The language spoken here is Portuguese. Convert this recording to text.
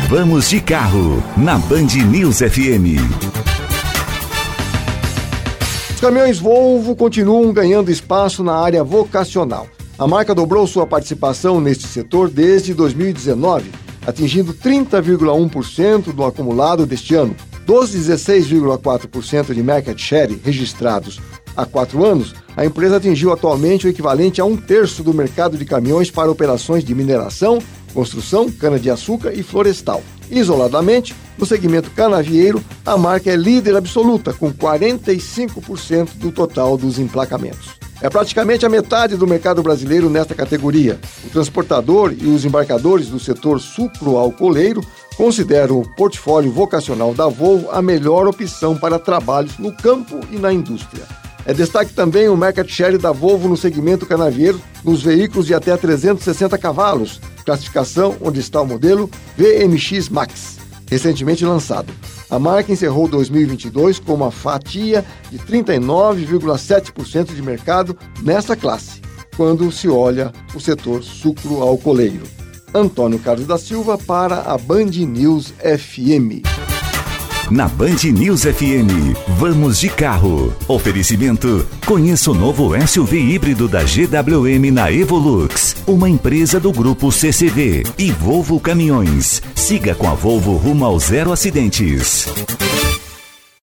Vamos de Carro, na Band News FM. Os caminhões Volvo continuam ganhando espaço na área vocacional. A marca dobrou sua participação neste setor desde 2019, atingindo 30,1% do acumulado deste ano. Dos 16,4% de market share registrados há 4 anos, a empresa atingiu atualmente o equivalente a 1/3 do mercado de caminhões para operações de mineração, construção, cana-de-açúcar e florestal. Isoladamente, no segmento canavieiro, a marca é líder absoluta, com 45% do total dos emplacamentos. É praticamente a metade do mercado brasileiro nesta categoria. O transportador e os embarcadores do setor sucroalcooleiro consideram o portfólio vocacional da Volvo a melhor opção para trabalhos no campo e na indústria. É destaque também o market share da Volvo no segmento canavieiro nos veículos de até 360 cavalos, classificação onde está o modelo VMX Max, recentemente lançado. A marca encerrou 2022 com uma fatia de 39,7% de mercado nessa classe, quando se olha o setor sucroalcooleiro. Antônio Carlos da Silva para a Band News FM. Na Band News FM, vamos de carro. Oferecimento: conheça o novo SUV híbrido da GWM na Evolux, uma empresa do grupo CCV, e Volvo Caminhões. Siga com a Volvo rumo ao zero acidentes.